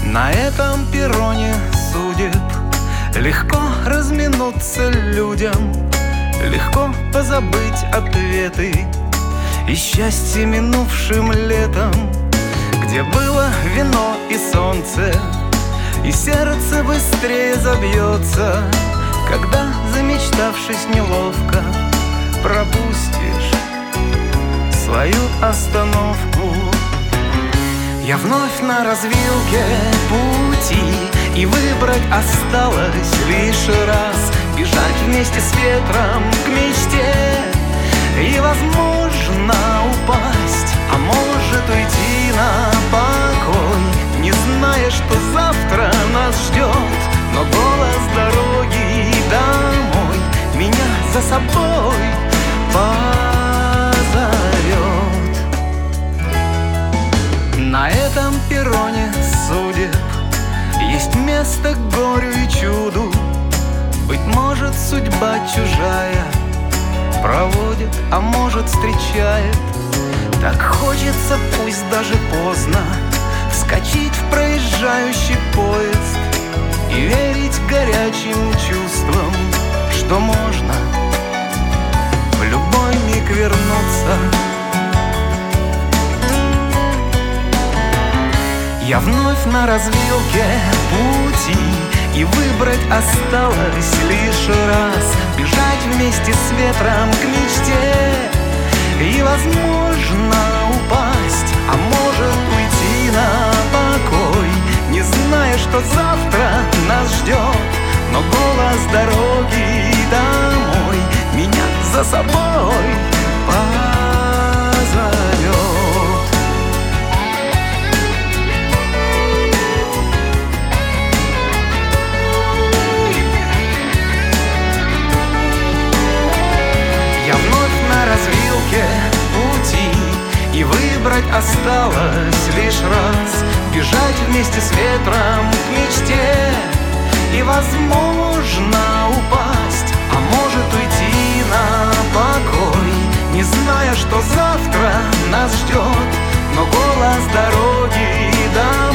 На этом перроне судеб легко разминуться людям, легко позабыть ответы и счастье минувшим летом, где было вино и солнце, и сердце быстрее забьется, когда, замечтавшись неловко, пропустишь свою остановку. Я вновь на развилке пути, и выбрать осталось лишь раз: бежать вместе с ветром к мечте и, возможно, упасть, а может уйти на покой, не зная, что завтра нас ждет. Но голос дороги домой меня за собой позовет. На этом перроне судеб есть место горю и чуду. Быть может, судьба чужая проводит, а может, встречает. Так хочется, пусть даже поздно, вскочить в проезжающий поезд и верить горячим чувствам, что можно в любой миг вернуться. Я вновь на развилке пути, и выбрать осталось лишь раз: бежать вместе с ветром к мечте и, возможно, упасть, а может уйти на покой, не зная, что завтра нас ждет. Но голос дороги домой меня за собой позовет. Я вновь на развилке пути, и выбрать осталось лишь раз: бежать вместе с ветром к мечте и, возможно, упасть, а может уйти на покой, не зная, что завтра нас ждет. Но голос дороги